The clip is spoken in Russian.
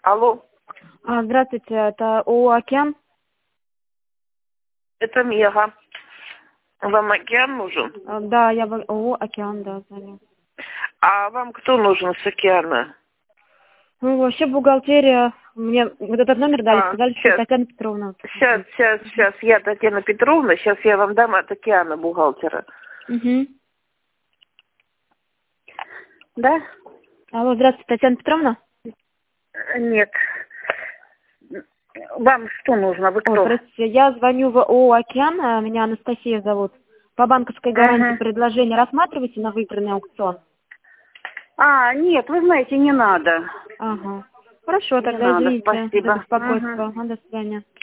Алло, Здравствуйте, это ООО «Океан». это Мега. Вам океан нужен? Да, я в ООО «Океан», да, звоню. А вам кто нужен с океана? Ну, вообще бухгалтерия, мне вот этот номер дали, сказали, что Сейчас, Татьяна Петровна. сейчас, я Татьяна Петровна, сейчас я вам дам от океана бухгалтера. Угу. Да? Алло, здравствуйте, Татьяна Петровна? Нет. Вам что нужно? Вы Ой, кто? простите, я звоню в ООО «Океан», меня Анастасия зовут. По банковской гарантии Мгм. предложение рассматриваете на выигранный аукцион? Нет, вы знаете, не надо. Ага. Хорошо, Не тогда надо, извините за спасибо. беспокойство. До свидания.